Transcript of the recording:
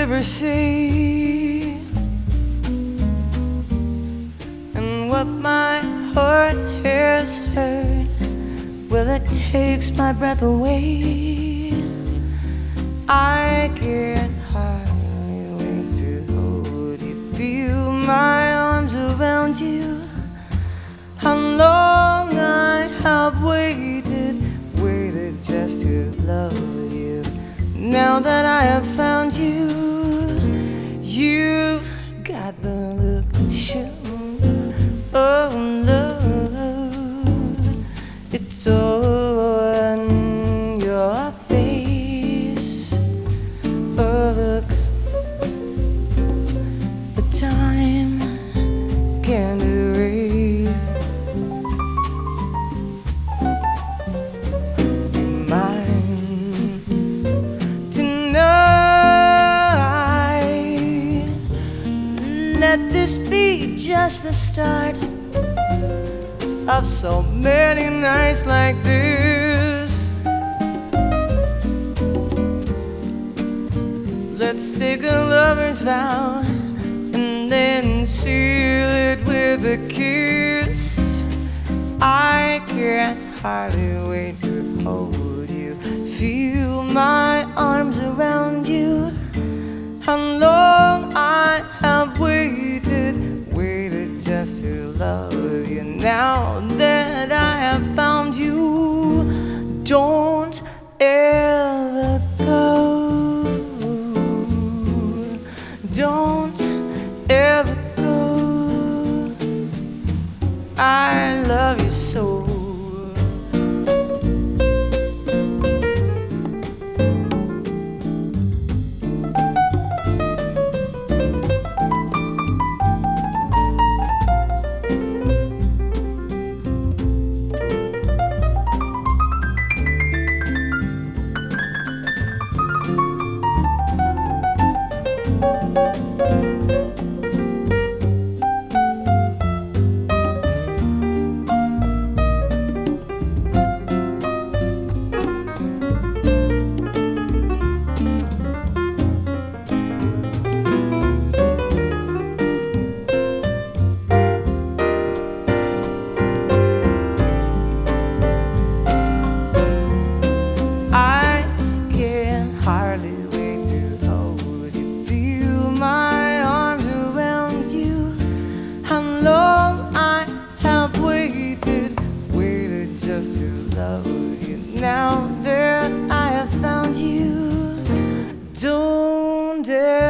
ever say, and what my heart has heard, well, it takes my breath away. I can't hardly wait to hold you, feel my arms around you. How long I have waited just to love you. Now that I have found you, you've got the look to show. Oh, love, it's on your face. Oh, look, the time can't erase mine tonight. Let this be just the start of so many nights like this. Let's take a lover's vow and then seal it with a kiss. I can't hardly wait to hold you, feel my arms around you. How long I have waited just to love you. Now that I have found you, don't ever go. Don't ever go. I love you so. Now that I have found you, don't